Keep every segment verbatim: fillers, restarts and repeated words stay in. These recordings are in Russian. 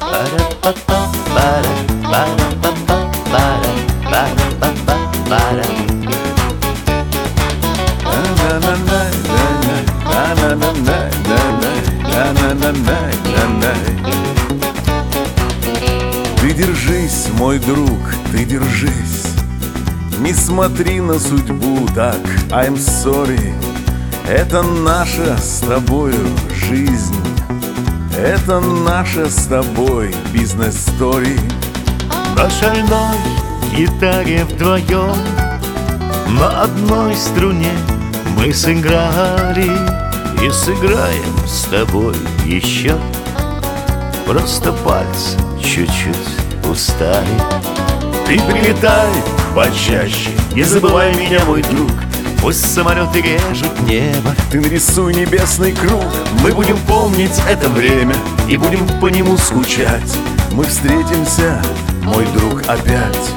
Ты держись, мой друг, ты держись. Не смотри на судьбу так, I'm sorry. Это наша с тобою жизнь. Это наша с тобой бизнес-стори. На шальной гитаре вдвоем, на одной струне мы сыграли и сыграем с тобой еще. Просто пальцы чуть-чуть устали. Ты прилетай почаще, не забывай меня, мой друг. Пусть самолеты режут небо, Ты нарисуй небесный круг. мы будем помнить это время и будем по нему скучать. Мы встретимся, мой друг, опять.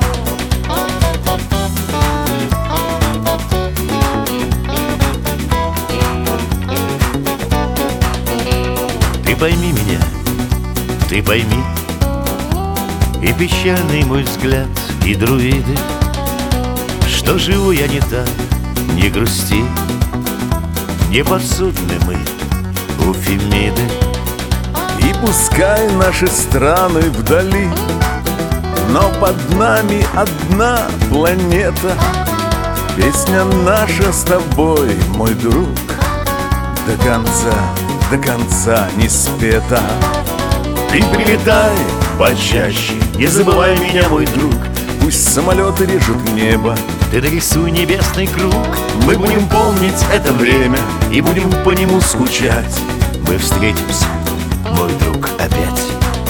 Ты пойми меня, ты пойми, и печальный мой взгляд, и друиды, что живу я не так, не грусти. Не подсудны мы у Фемиды. И пускай наши страны вдали, но под нами одна планета. Песня наша с тобой, мой друг, до конца, до конца не спета. Ты прилетай почаще, не забывай меня, мой друг. Пусть самолеты режут небо, Ты нарисуй небесный круг, мы будем помнить это время и будем по нему скучать. Мы встретимся, мой друг, опять.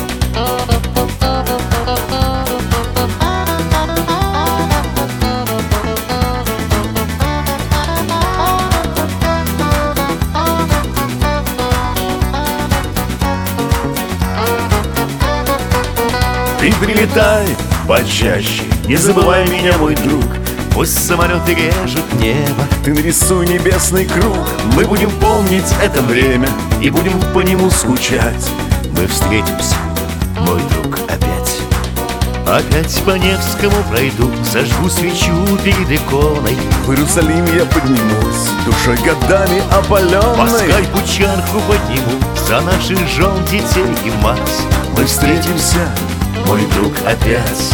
Ты прилетай почаще, не забывай меня, мой друг. Пусть самолеты режут небо, Ты нарисуй небесный круг. мы будем помнить это время и будем по нему скучать. Мы встретимся, мой друг, опять. Опять по Невскому пройду, зажгу свечу перед иконой. В Иерусалим я поднимусь, душой годами По опаленной. скайпу чарку подниму за наших жен, детей и мать. Мы встретимся, мой друг, опять.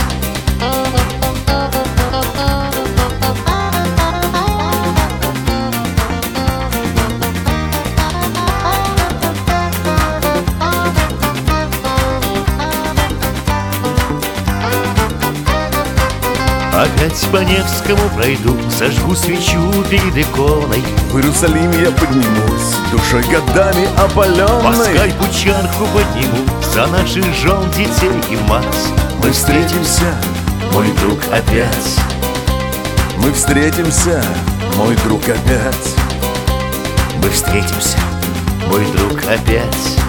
Опять по Невскому пройду, зажгу свечу перед иконой. В Иерусалим я поднимусь, душой годами По опаленной. скайпу чарку подниму за наших жен, детей и мать. Мы встретимся, мой друг, опять. Мы встретимся, мой друг, опять. Мы встретимся, мой друг, опять.